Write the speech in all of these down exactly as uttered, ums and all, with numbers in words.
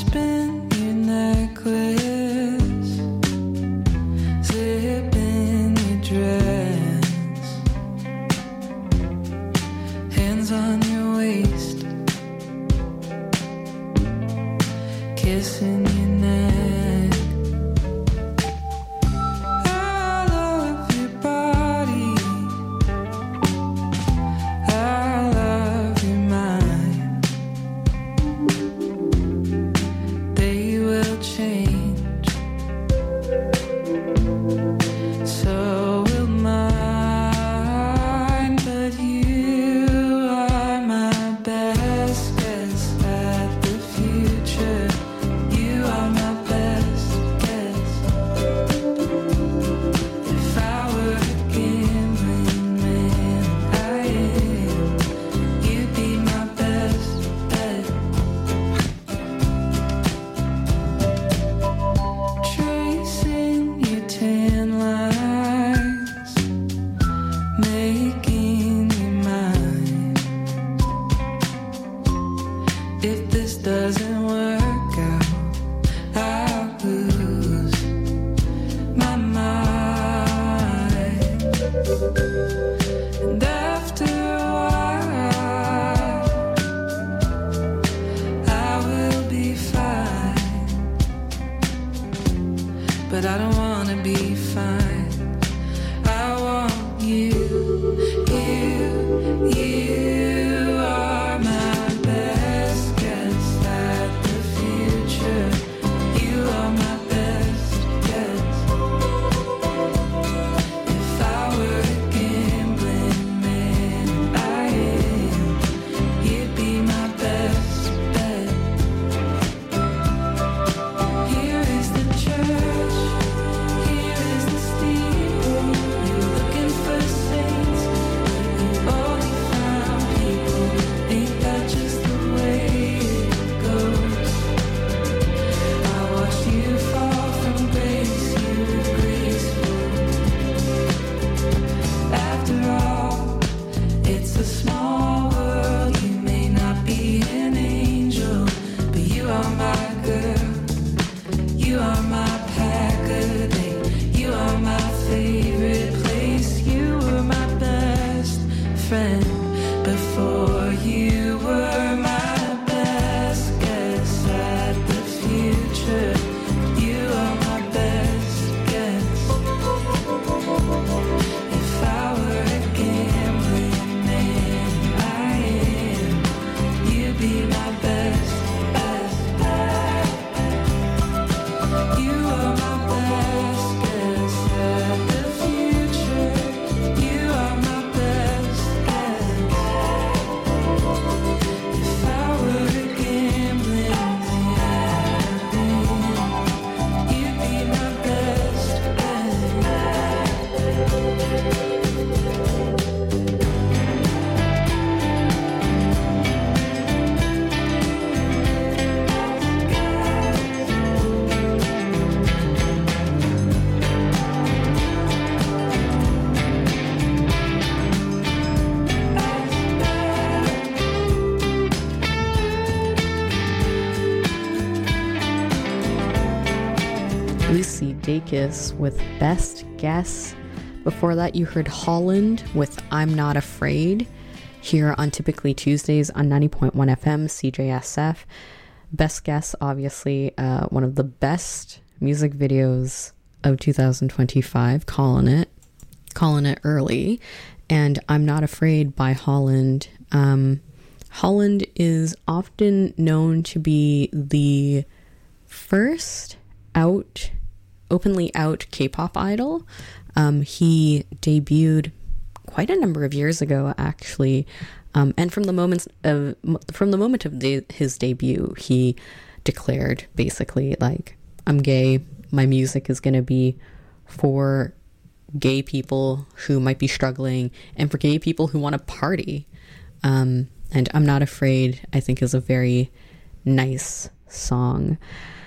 spin your necklace, zip in your dress, hands on your waist, kissing your neck. I love your body, I love your mind. They will change, so will mine. But you are my best guess at the future. You are my best guess. If I were a gambling man, I am. You'd be my best bet. Tracing your tan lines, making you mine. If this doesn't work out, I'll lose my mind. And after a while, I will be fine. But I don't wanna be fine. I want you, you, you are my best guess at the future. You are my best guess. If I were a gambling man, I am. You'd be my best bet. Here is the church, here is the steeple. You're looking for saints, but you only found people. Ain't that just the way it goes? I watched you fall from grace, you were graceful. After all, it's a small world. You may not be an angel, but you are my girl. You are my pack a day. You are my favorite place. You were my best friend before you were my best guess at the future. You are my best guess. If I were a gambling man, I am. You'd be my best, best, best. You are my best guess at the future. You are my best guess. If I were a gambling man, you'd be my best Lucy Dacus with Best Guess. Before that, you heard Holland with I'm Not Afraid here on Typically Tuesdays on ninety point one F M C J S F. Best Guess, obviously, uh, one of the best music videos of two thousand twenty-five, calling it, calling it early. And I'm Not Afraid by Holland. Um, Holland is often known to be the first out, openly out K-pop idol. Um, he debuted quite a number of years ago, actually, um, and from the moments of from the moment of the, his debut, he declared basically like, "I'm gay. My music is going to be for gay people who might be struggling and for gay people who want to party." Um, and I'm Not Afraid, I think, is a very nice song.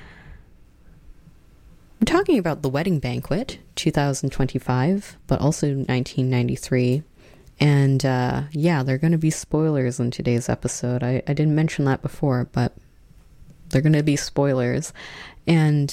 I'm talking about The Wedding Banquet, two thousand twenty-five, but also nineteen ninety-three. And uh, yeah, there are going to be spoilers in today's episode. I, I didn't mention that before, but they're going to be spoilers. And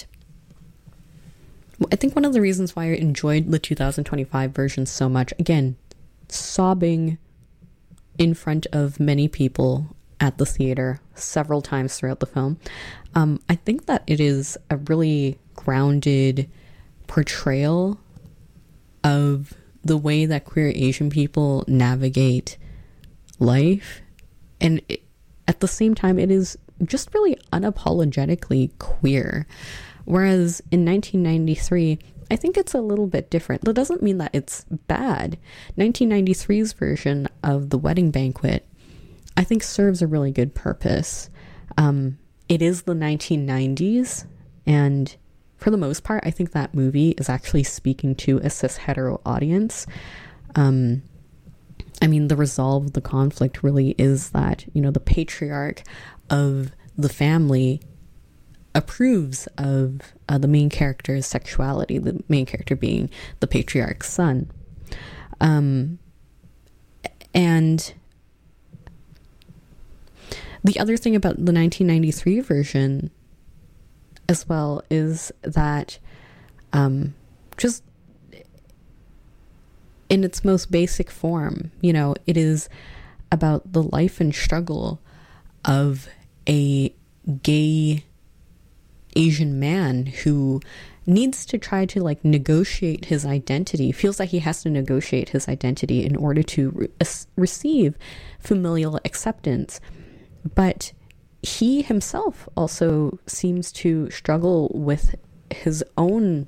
I think one of the reasons why I enjoyed the two thousand twenty-five version so much, again, sobbing in front of many people at the theater several times throughout the film, um, I think that it is a really grounded portrayal of the way that queer Asian people navigate life. And it, at the same time, it is just really unapologetically queer. Whereas in nineteen ninety-three, I think it's a little bit different. That doesn't mean that it's bad. nineteen ninety-three's version of The Wedding Banquet, I think, serves a really good purpose. Um, it is the nineteen nineties, and for the most part, I think that movie is actually speaking to a cis-hetero audience. Um, I mean, the resolve of the conflict really is that, you know, the patriarch of the family approves of uh, the main character's sexuality, the main character being the patriarch's son. Um, and the other thing about the nineteen ninety-three version as well is that um, just in its most basic form, you know, it is about the life and struggle of a gay Asian man who needs to try to like negotiate his identity, feels like he has to negotiate his identity in order to re- receive familial acceptance. But he himself also seems to struggle with his own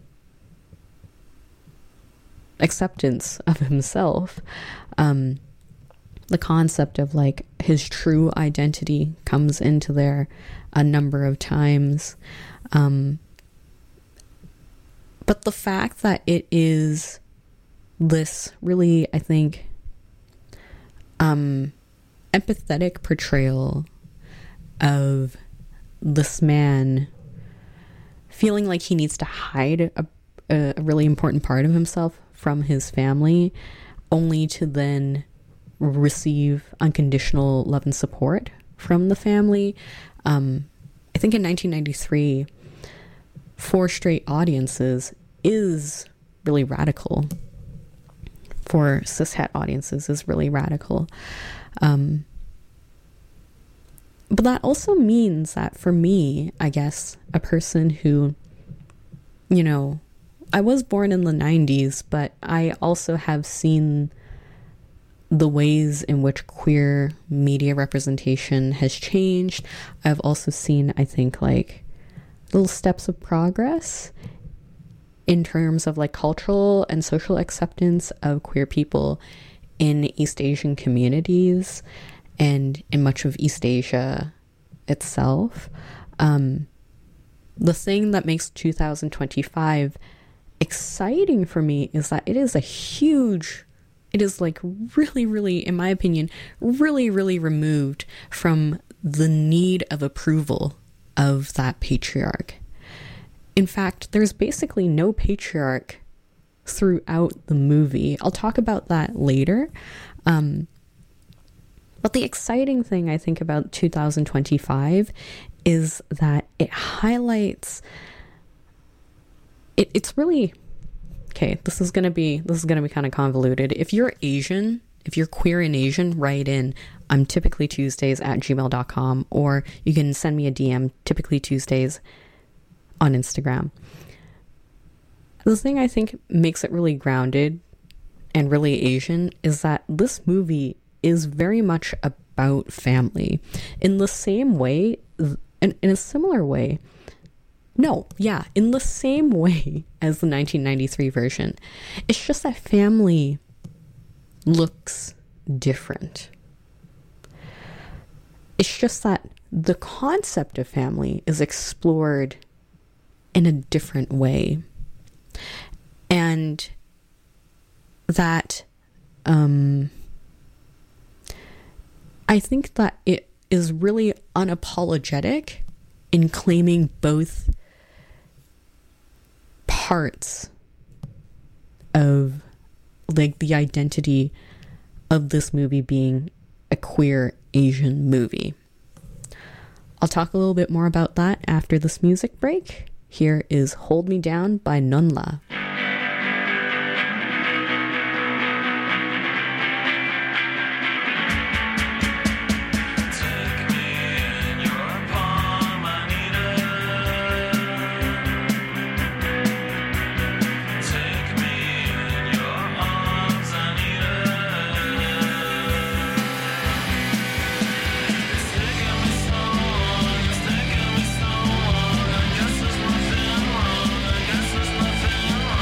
acceptance of himself. Um, the concept of like his true identity comes into there a number of times. Um, but the fact that it is this really, I think, um, empathetic portrayal of this man feeling like he needs to hide a, a really important part of himself from his family, only to then receive unconditional love and support from the family. Um, I think in nineteen ninety-three, for straight audiences is really radical. For cishet audiences is really radical. Um, but that also means that for me, I guess, a person who, you know, I was born in the nineties, but I also have seen the ways in which queer media representation has changed. I've also seen, I think, like little steps of progress in terms of like cultural and social acceptance of queer people in East Asian communities and in much of East Asia itself. Um, the thing that makes two thousand twenty-five exciting for me is that it is a huge, it is like really, really, in my opinion, really, really removed from the need of approval of that patriarch. In fact, there's basically no patriarch throughout the movie. I'll talk about that later. Um, but the exciting thing I think about two thousand twenty-five is that it highlights, it, it's really, okay, this is going to be, this is going to be kind of convoluted. If you're Asian, if you're queer and Asian, write in, I'm typically Tuesdays at gmail dot com, or you can send me a D M, typically Tuesdays, on Instagram. The thing I think makes it really grounded and really Asian is that this movie is very much about family in the same way, in, in a similar way. No, yeah, in the same way as the nineteen ninety-three version. It's just that family looks different. It's just that the concept of family is explored in a different way. And that um, I think that it is really unapologetic in claiming both parts of like the identity of this movie being a queer Asian movie. I'll talk a little bit more about that after this music break. Here is Hold Me Down by Nunla. Guess there's nothing wrong.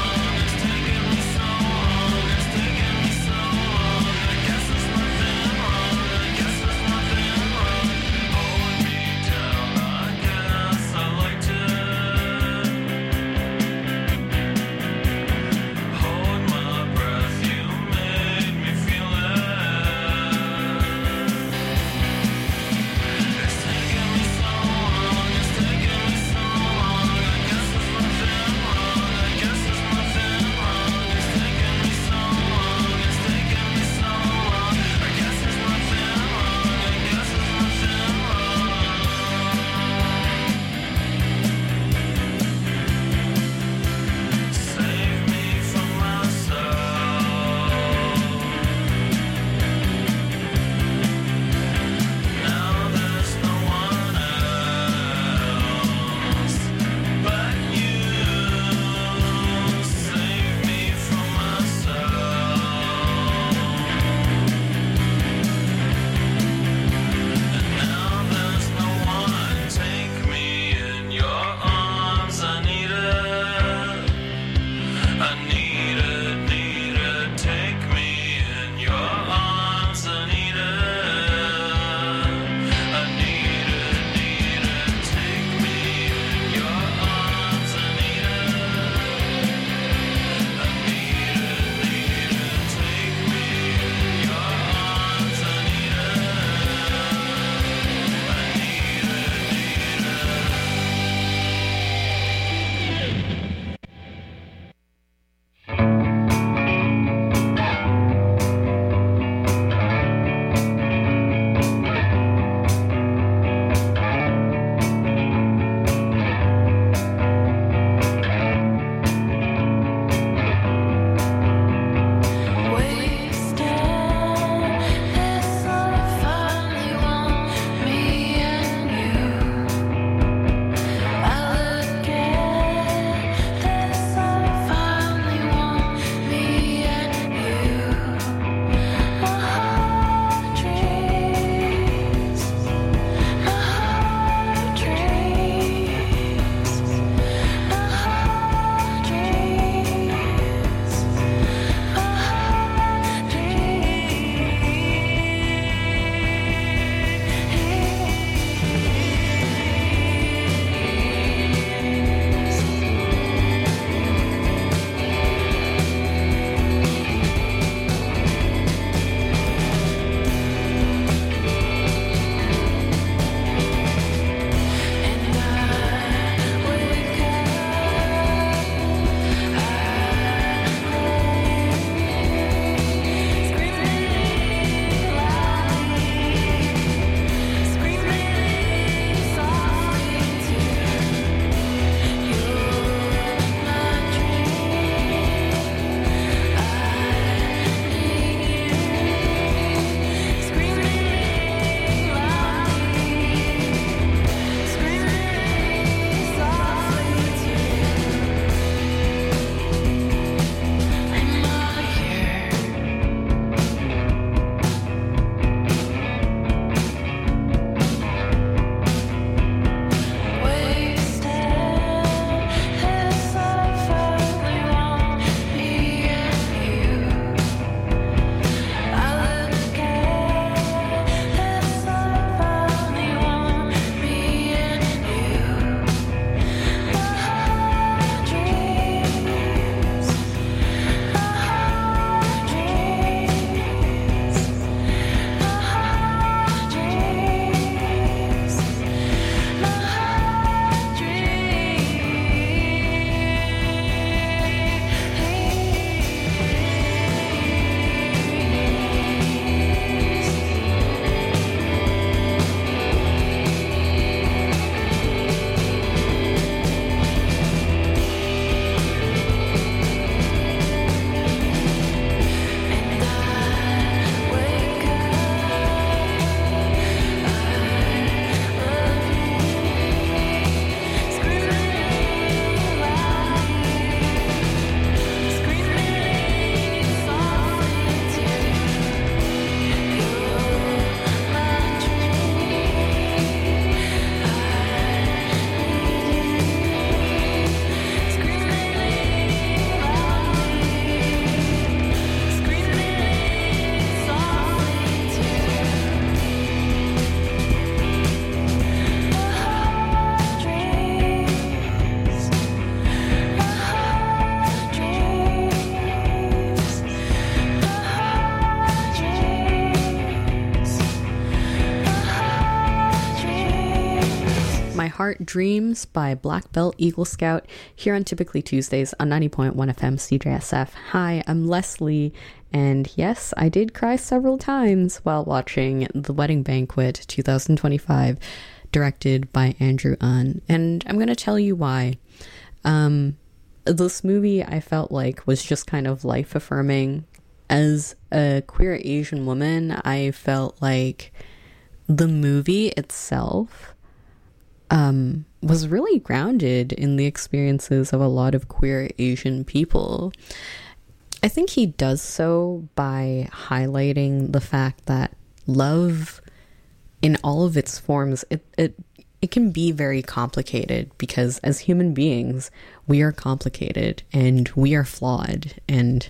Heart Dreams by Black Belt Eagle Scout here on Typically Tuesdays on ninety point one F M C J S F. Hi, I'm Leslie, and yes, I did cry several times while watching The Wedding Banquet twenty twenty-five, directed by Andrew Ahn, and I'm going to tell you why. Um, this movie I felt like was just kind of life-affirming. As a queer Asian woman, I felt like the movie itself um, was really grounded in the experiences of a lot of queer Asian people. I think he does so by highlighting the fact that love in all of its forms, it, it, it can be very complicated, because as human beings, we are complicated and we are flawed, and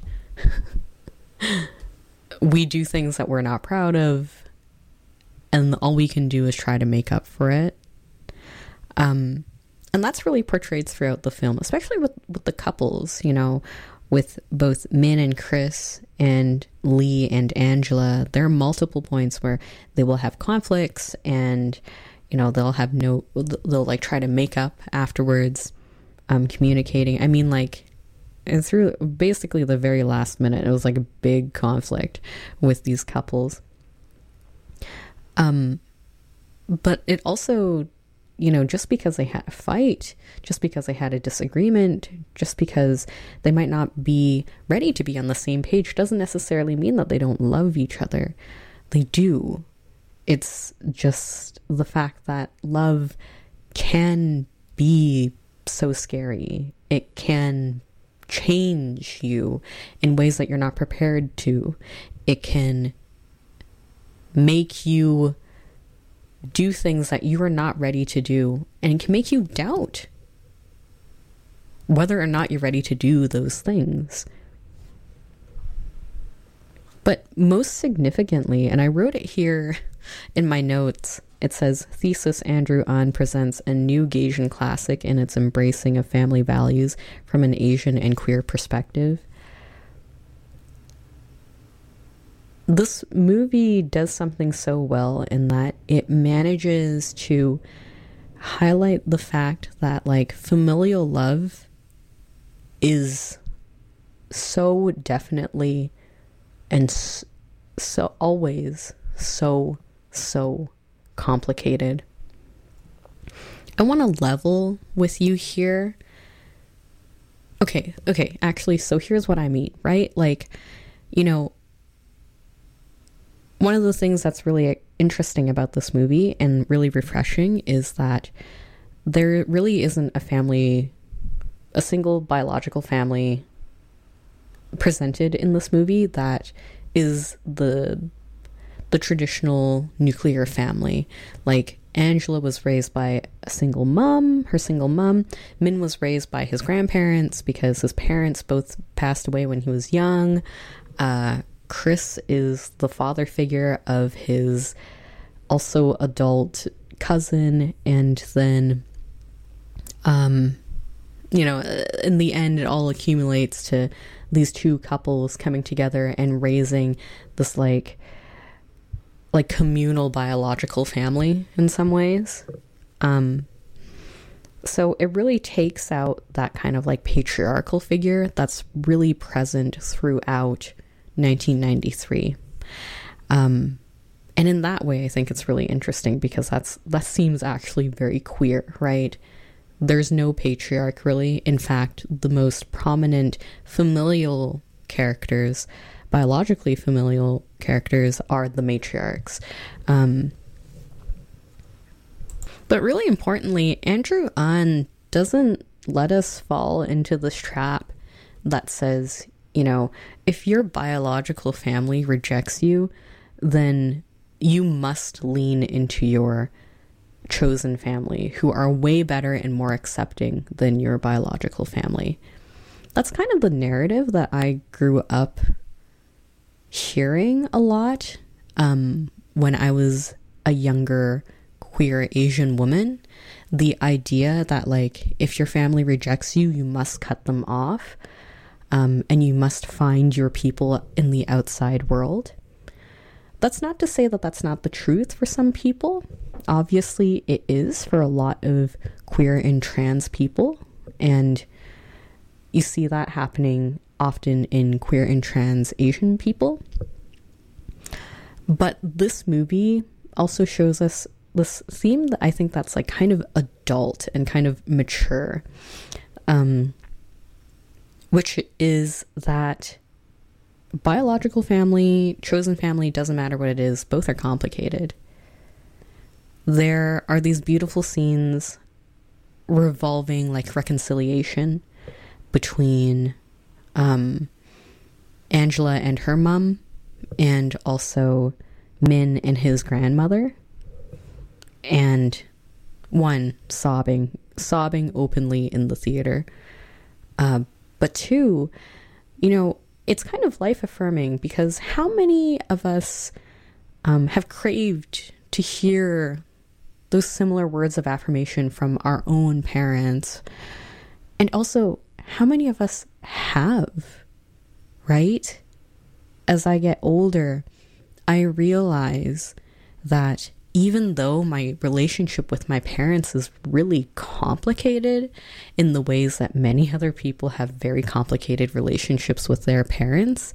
we do things that we're not proud of, and all we can do is try to make up for it. Um, and that's really portrayed throughout the film, especially with, with the couples, you know, with both Min and Chris and Lee and Angela. There are multiple points where they will have conflicts, and, you know, they'll have no, they'll like try to make up afterwards, um, communicating. I mean, like, and through basically the very last minute, it was like a big conflict with these couples. Um, but it also, you know, just because they had a fight, just because they had a disagreement, just because they might not be ready to be on the same page, doesn't necessarily mean that they don't love each other. They do. It's just the fact that love can be so scary. It can change you in ways that you're not prepared to. It can make you do things that you are not ready to do, and it can make you doubt whether or not you're ready to do those things. But most significantly, and I wrote it here in my notes, it says, Thesis Andrew Ahn presents a new Gaysian classic in its embracing of family values from an Asian and queer perspective. This movie does something so well in that it manages to highlight the fact that, like, familial love is so definitely and so always so, so complicated. I want to level with you here. Okay, okay, actually, so here's what I mean, right? Like, you know, one of the things that's really interesting about this movie and really refreshing is that there really isn't a family, a single biological family presented in this movie that is the the traditional nuclear family. Like, Angela was raised by a single mom, her single mom. Min was raised by his grandparents because his parents both passed away when he was young. Uh, Chris is the father figure of his also adult cousin, and then, um, you know, in the end, it all accumulates to these two couples coming together and raising this, like, like communal biological family in some ways. Um, so it really takes out that kind of like patriarchal figure that's really present throughout nineteen ninety-three. Um, and in that way, I think it's really interesting because that's, that seems actually very queer, right? There's no patriarch really. In fact, the most prominent familial characters, biologically familial characters, are the matriarchs. Um, but really importantly, Andrew Ahn doesn't let us fall into this trap that says, you know, if your biological family rejects you, then you must lean into your chosen family, who are way better and more accepting than your biological family. That's kind of the narrative that I grew up hearing a lot um, when I was a younger queer Asian woman. The idea that, like, if your family rejects you, you must cut them off, um, and you must find your people in the outside world. That's not to say that that's not the truth for some people, Obviously, it is for a lot of queer and trans people, and you see that happening often in queer and trans Asian people. But this movie also shows us this theme that I think that's like kind of adult and kind of mature, um, which is that biological family, chosen family, doesn't matter what it is, both are complicated. There are these beautiful scenes revolving like reconciliation between um, Angela and her mom, and also Min and his grandmother. And one, sobbing, sobbing openly in the theater. Uh, but two, you know, it's kind of life affirming, because how many of us um, have craved to hear those similar words of affirmation from our own parents? And also, how many of us have, right? As I get older, I realize that even though my relationship with my parents is really complicated in the ways that many other people have very complicated relationships with their parents,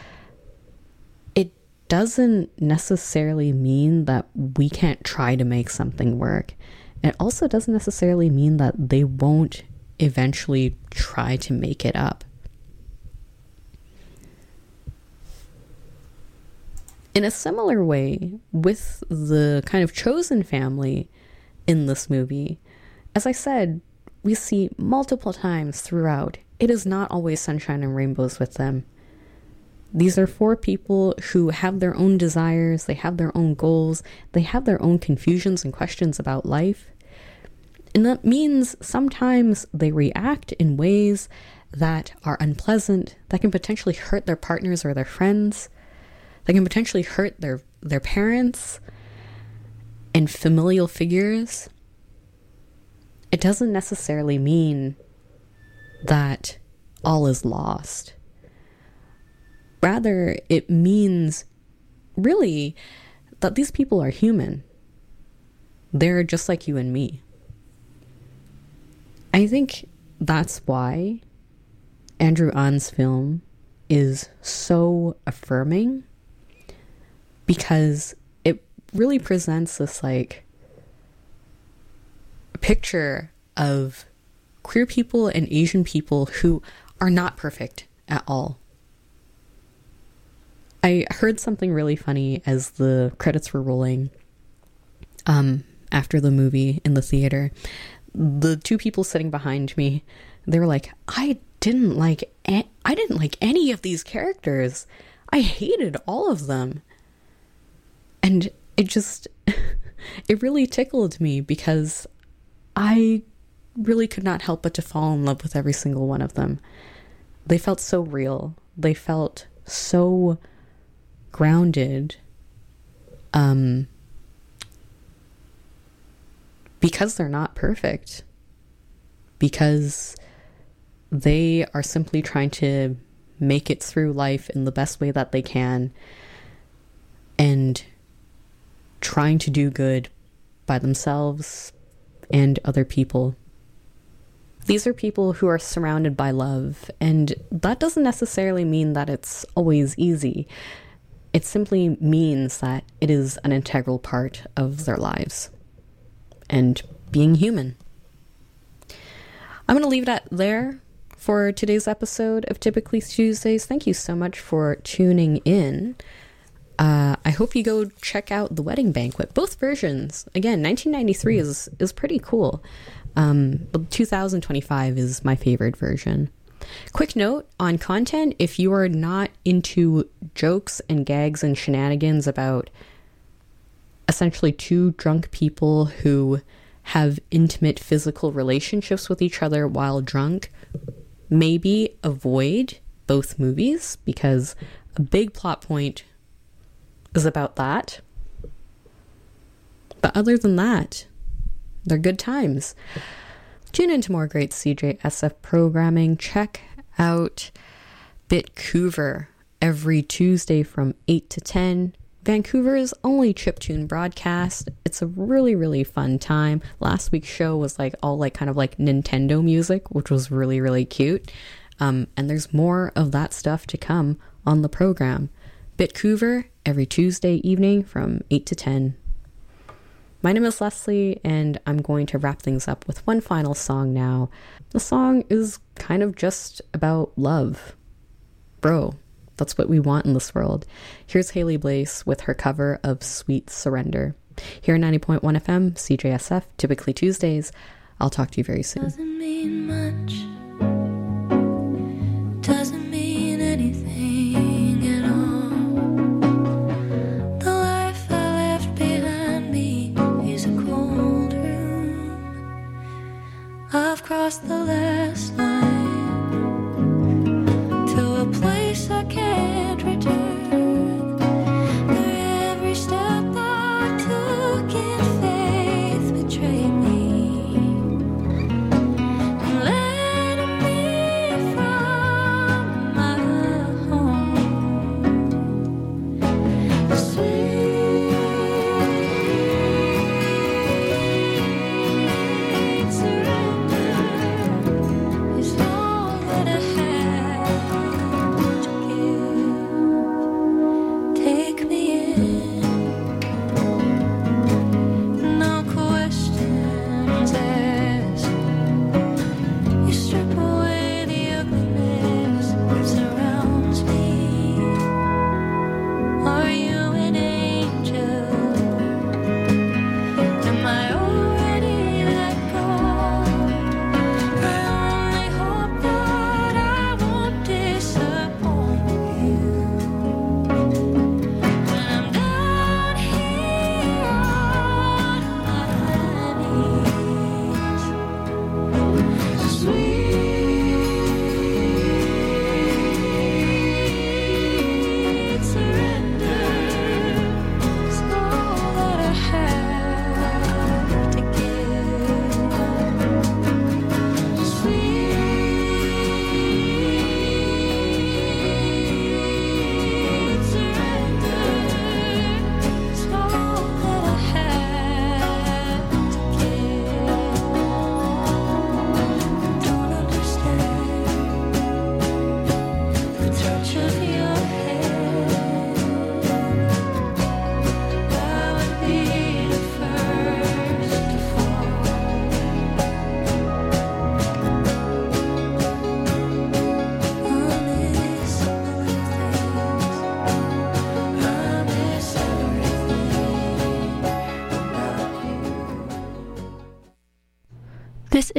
it doesn't necessarily mean that we can't try to make something work. It also doesn't necessarily mean that they won't eventually try to make it up. In a similar way, with the kind of chosen family in this movie, as I said, we see multiple times throughout, it is not always sunshine and rainbows with them. These are four people who have their own desires, they have their own goals, they have their own confusions and questions about life. And that means sometimes they react in ways that are unpleasant, that can potentially hurt their partners or their friends. They can potentially hurt their, their parents and familial figures. It doesn't necessarily mean that all is lost. Rather, it means really that these people are human. They're just like you and me. I think that's why Andrew An's film is so affirming, because it really presents this like picture of queer people and Asian people who are not perfect at all. I heard something really funny as the credits were rolling um, after the movie in the theater. The two people sitting behind me, they were like, I didn't like a- I didn't like any of these characters. I hated all of them. And it just, it really tickled me, because I really could not help but to fall in love with every single one of them. They felt so real. They felt so grounded. Um, because they're not perfect. Because they are simply trying to make it through life in the best way that they can. And trying to do good by themselves and other people. These are people who are surrounded by love, and that doesn't necessarily mean that it's always easy. It simply means that it is an integral part of their lives and being human. I'm going to leave that there for today's episode of Typically Tuesdays. Thank you so much for tuning in. Uh, I hope you go check out The Wedding Banquet. Both versions. Again, nineteen ninety-three is is pretty cool. Um, but two thousand twenty-five is my favorite version. Quick note on content: if you are not into jokes and gags and shenanigans about essentially two drunk people who have intimate physical relationships with each other while drunk, maybe avoid both movies, because a big plot point is about that. But other than that, they're good times. Tune into more great C J S F programming. Check out Bitcouver every Tuesday from eight to ten Vancouver's only chiptune broadcast. It's a really, really fun time. Last week's show was like all like kind of like Nintendo music, which was really, really cute. Um, and there's more of that stuff to come on the program. Bitcouver every Tuesday evening from eight to ten. My name is Leslie, and I'm going to wrap things up with one final song now. The song is kind of just about love. Bro, that's what we want in this world. Here's Haley Blaze with her cover of Sweet Surrender. Here at ninety point one F M, C J S F, typically Tuesdays. I'll talk to you very soon. Doesn't mean much. Doesn't mean anything at all. The life I left behind me is a cold room. I've crossed the last line.